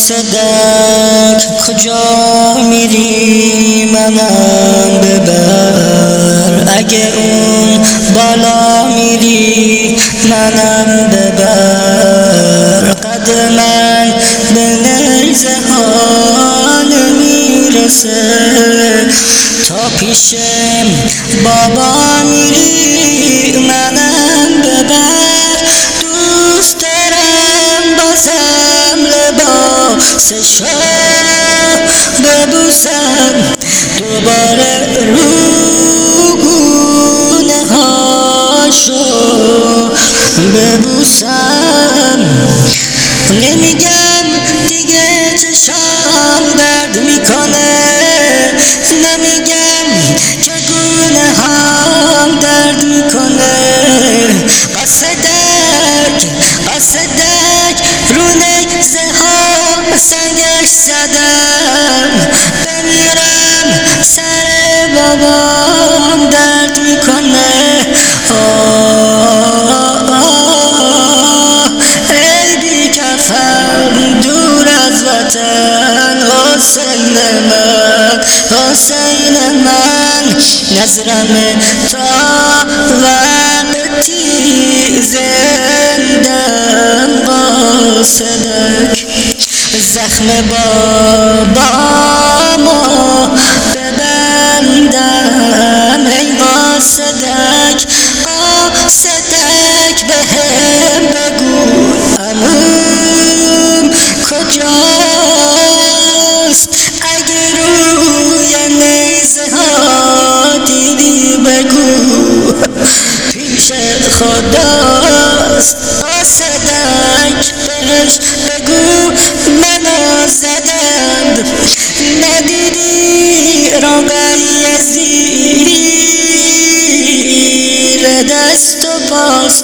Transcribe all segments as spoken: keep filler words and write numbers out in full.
قاصدک کجا میری منم ببر، اگه اون بالا میری منم ببر. قد من به نیزه ها نمیرسه، تا پیش بابا میری منم ببر. دوست دارم بازم لباسشو ببوسم، دوباره رو گونه هاشو ببوسم. نمیگم دیگه چشام درد میکنه، نمیگم که گونه هام درد میکنه. قاصدک قاصدک رو نیزه ها سنگش زدم، بمیرم سر بابام درد میکنه. آه آه ای بی کفن دور از وطن، حسین من حسین من. نظرم تا وقتی زندم قاصدک، زخم بابامو ببندم. ای قاصدک قاصدک بهم بگو عموم کجاست، اگه روی نیزه ها دیدی بگو پیش خداست. قاصدک بهش بگو منو زدند، ندیدی روغی زیر دست و پاست.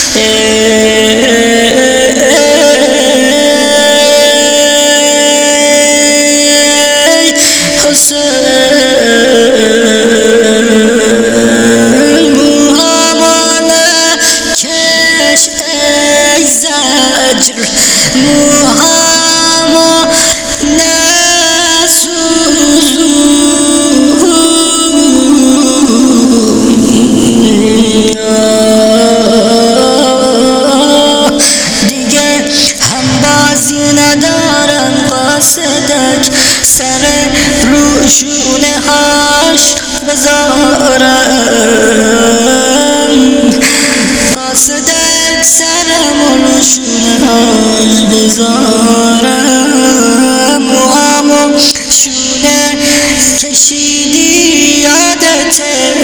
موهامو نسوزون، دیگه هم بازی ندارم. قاصدک سر روشونه هاش بذارم، قاصدک سرم روشونه هاش بذارم. موهامو شونه کشیدی یادته،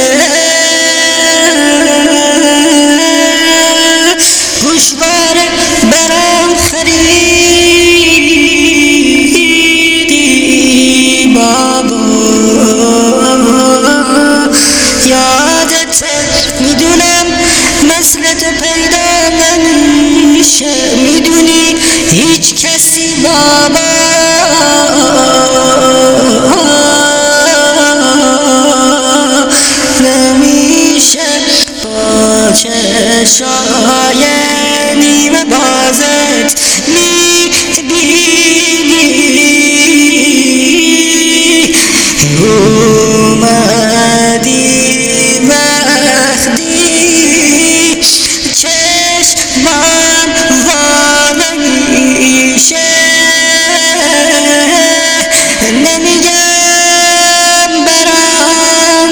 گوشواره برام خریدی بابا، یادته. میدونم مثل تو پیدا نمیشه، میدونی هیچ کسی بابا نمیشه. با چشای نیمه بازت میبینی اومدی وقتی چشمم وا نمیشه. نمیگم برام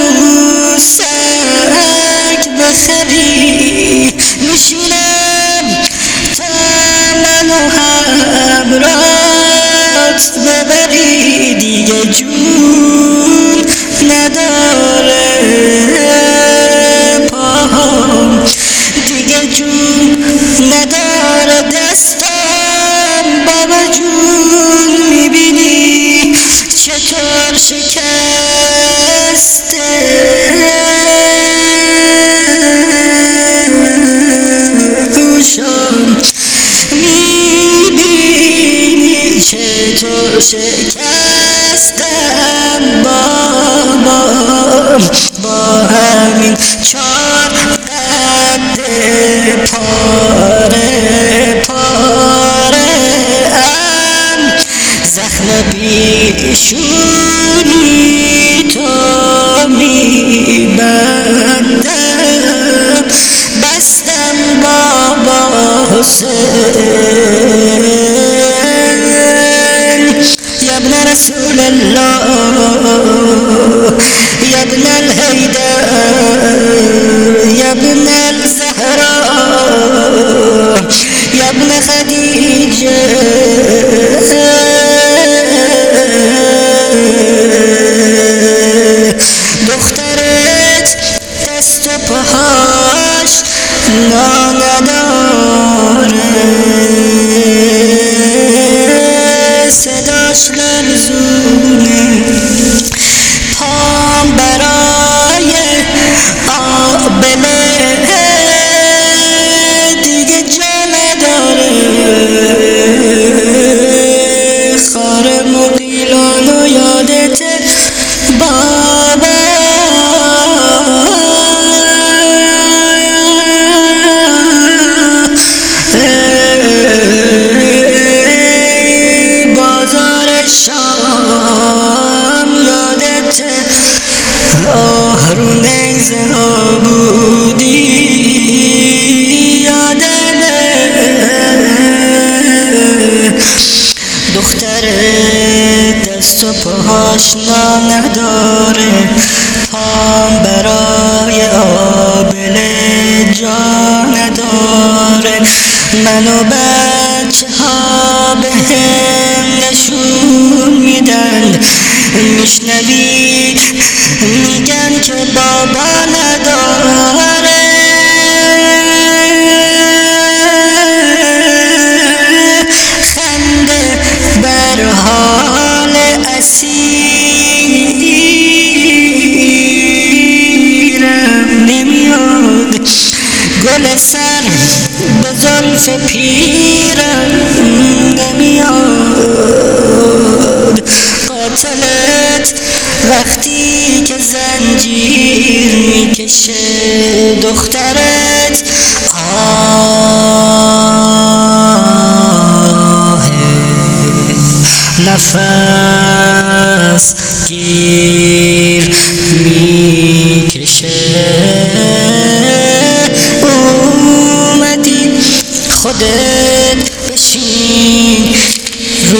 عروسک بخری، میشینم تا منو همراهت ببری. دیگه جون نداره پاهم، دیگه جون نداره دستم. بابا جون میبینی چطور شکسته، گوشم میبینی چطور شکستم بابا. با همین چار قد پاره پاره پیشونی تو میبندم بستم بابا حسین يا ابن رسول الله يا ابن الهيدر يا ابن الزهراء يا ابن خديجة دخترت دست و پاهاش نانداره صداش لرزونه پام برای آبله دیگه جا نداره خار مقیلانو یادته بابا شام یادته آهرون ایزها بودی یادمه دختر دست و پاهاش نداره پام برای آبله جا نداره منو بچه ها به هم نشون میدن میشنوی میگن که بابا نداره خنده بر حال اسیرم نمیاد گل سر به زلف پیرم نمیاد قاتلت وقتی که زنجیر میکشه دخترت آه نفس گیر میکشه خودت بشین رو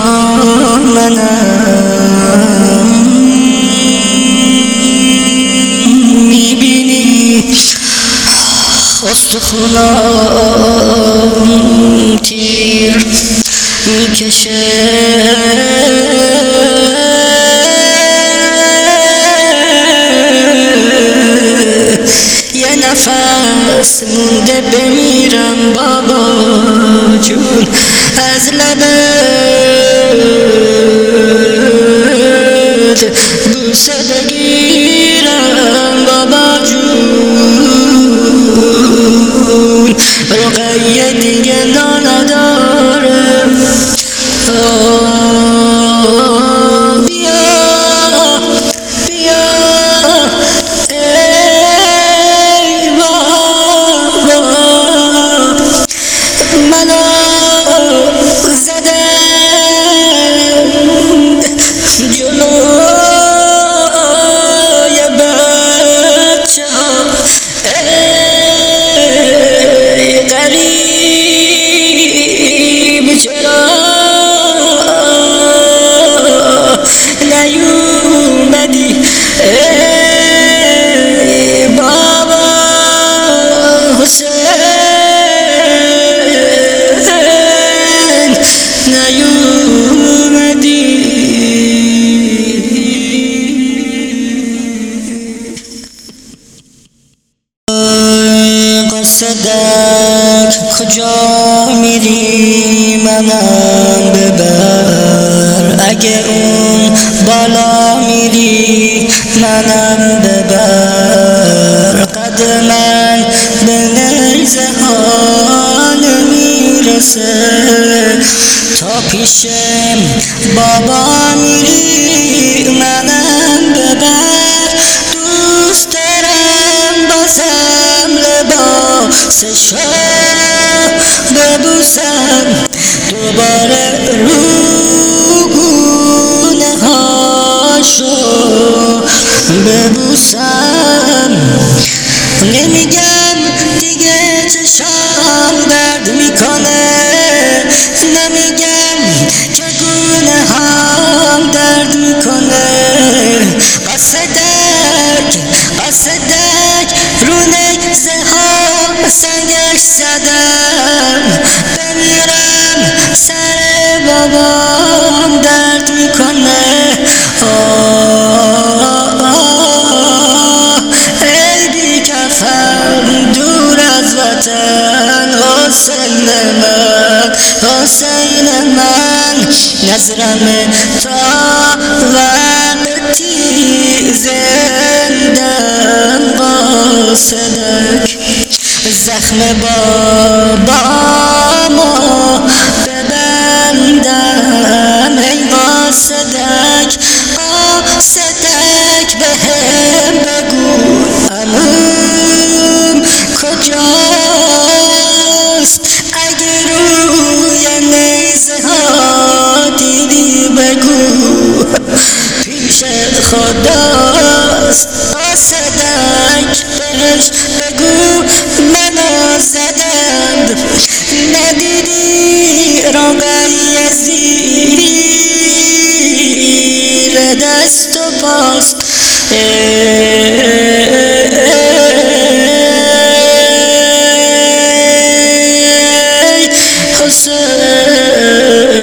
دامنم میبینی استخونام تیر میکشه یه نفس مونده بمیرم بابا جون از لبت بوسه بگیرم بابا جون رقیه دیگه ندارم بیا بیا منو زدن جلوی بچه ها ای غریب چرا نیومدی ای بابا حسین نیومدی قصدک کجا میری منم ببر اگه اون بالا میری منم ببر قد من به نیزه ها نمیرسه تا پیشم بابا میری منم ببر دوست دارم بازم لباسشو ببوسم دوباره رو حسین من نظرم تا وقتی زندم قاصدک زخم بابامو ببندم ای قاصدک قاصدک بهم بگو عموم کجاست اگه روی نیزه ها دیدی بگو پیش خداست قاصدک بهش بگو منو زدند ندیدی رقیه زیر دست و پاست